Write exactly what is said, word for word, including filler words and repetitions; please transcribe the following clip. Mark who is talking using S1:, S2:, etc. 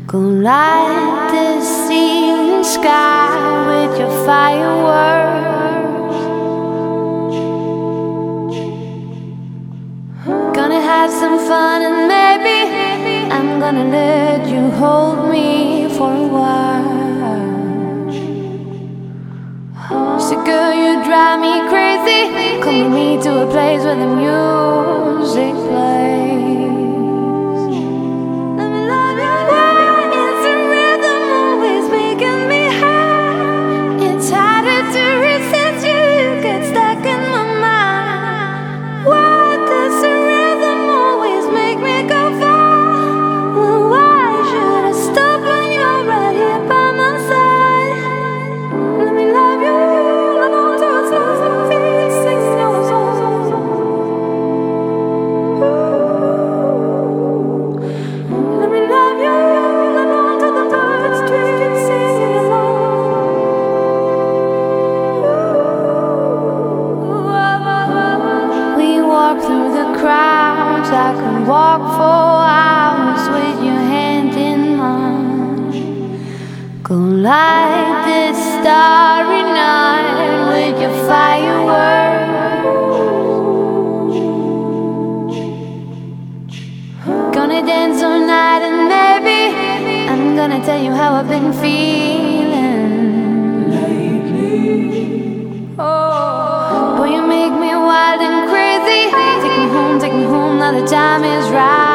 S1: Go light this evening sky with your fireworks. Gonna have some fun and maybe I'm gonna let you hold me for a while. So girl, you drive me crazy. Come with me to a place where the music plays. Through the crowds, I could walk for hours with your hand in mine. Go light this starry night with your fireworks. Gonna dance all night and maybe I'm gonna tell you how I've been feeling lately. Oh, boy, you make me wild and crazy. Take me home, take me home, now the time is right.